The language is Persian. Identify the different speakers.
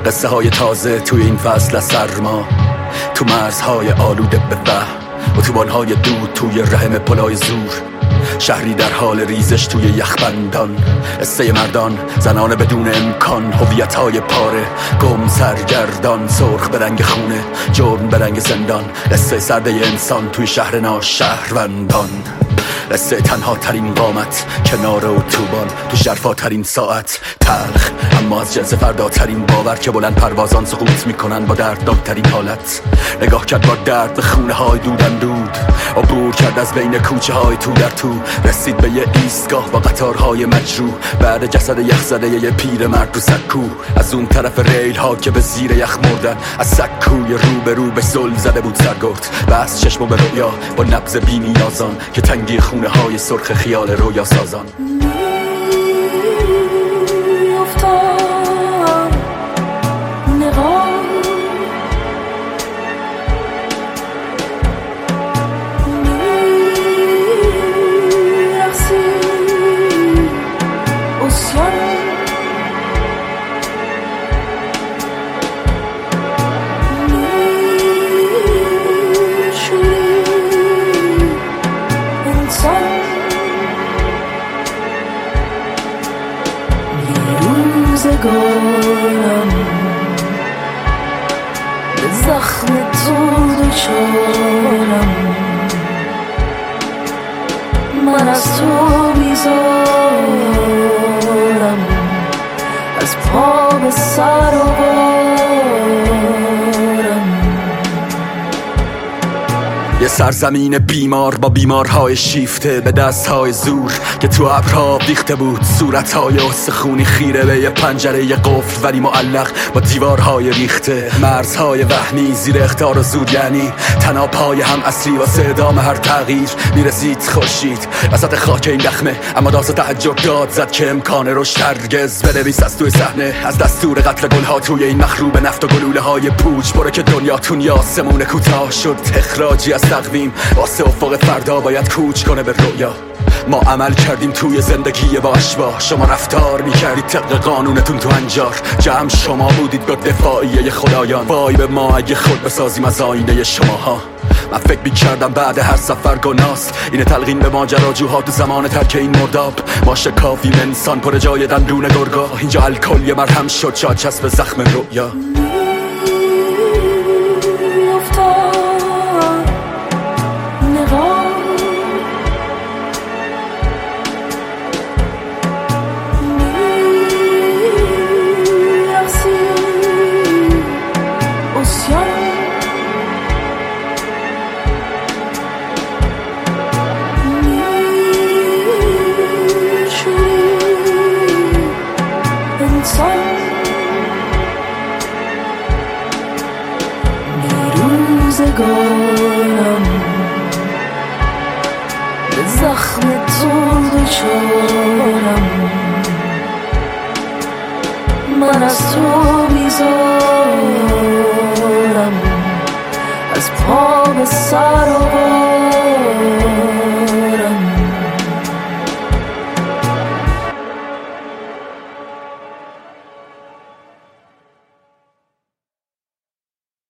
Speaker 1: قصه های تازه توی این فصل از سرما، تو مرزهای آلوده به وهم، اتوبان‌های دود توی رحم پلای زور، شهری در حال ریزش توی یخبندان، قصه مردان، زنان بدون امکان، هویت‌های پاره، گم سرگردان، سرخ به رنگ خونه، جرم به رنگ زندان، قصه سرده انسان توی شهر ناشهروندان، قصه تنها ترین قامت کنار اتوبان، تو شرفا ترین ساعت، تلخ اما از جنس فرداترین باور که بلند پروازان سقوط میکنن با دردناکترین حالت. نگاه کرد با درد به خونه های دودن دود، عبور کرد از بین کوچه های تو در تو، رسید به یه ایستگاه با قطارهای مجروح، بعد جسد یخ زده یه پیر مرد تو سکو، از اون طرف ریل ها که به زیر یخ مردن، از سکوی رو به رو به زل زده بود سرگرد، بس چشمو به رویا با نبض بی‌نیازان که تنگی خونه های سرخ خیال رویا سازان.
Speaker 2: روزگارم به زخم تو دچارم، من از تو بیزارم، از پا به سر
Speaker 1: یه سرزمین بیمار با بیمارهای شیفته به دستهای زور که تو ابرها ریخته بود، صورتهای استخونی خیره به یه پنجره یه قفل ولی معلق با دیوارهای ریخته، مرزهای وهمی زیر اخطار و زور، یعنی تناپای هم اصلی واسه ادام هر تغییر. میرسید خورشید وسط خاک این دخمه، اما داست تعجب داد زد که امکان رشد هرگز. بنویس از توی صحنه از دستور قتل گلها توی این مخروب نفت و گلوله های پوچ، برو که دنیاتون یاسمون کوتاه شد، اخراجی از تقویم واسه افق فردا باید کوچ کنه به رویا. ما عمل کردیم توی زندگی با اشباح، شما رفتار میکردید طبق قانونتون تو انجار، جمع شما بودید با دفاعیه خدایان، وای به ما اگه خود بسازیم از آینه شماها. من فکر میکردم بعد هر سفر گناست اینه تلقین به ماجراجوها تو زمان ترک این مرداب، ما شکافیم انسان پر جای دندون گرگا، اینجا الکل یه مرهم شد شاد چسب زخم رویا.
Speaker 2: روزگارم به زخم تو دچارم، من از تو بیزارم، از پا به سر